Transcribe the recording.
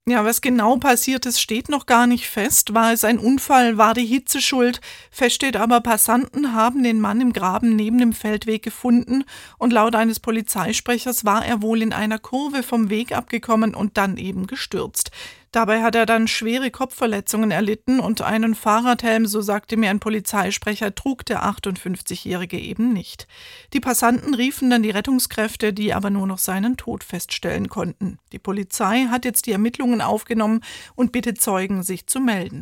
Ja, was genau passiert ist, steht noch gar nicht fest. War es ein Unfall? War die Hitze schuld? Fest steht aber, Passanten haben den Mann im Graben neben dem Feldweg gefunden und laut eines Polizeisprechers war er wohl in einer Kurve vom Weg abgekommen und dann eben gestürzt. Dabei hat er dann schwere Kopfverletzungen erlitten und einen Fahrradhelm, so sagte mir ein Polizeisprecher, trug der 58-Jährige eben nicht. Die Passanten riefen dann die Rettungskräfte, die aber nur noch seinen Tod feststellen konnten. Die Polizei hat jetzt die Ermittlungen aufgenommen und bittet Zeugen, sich zu melden.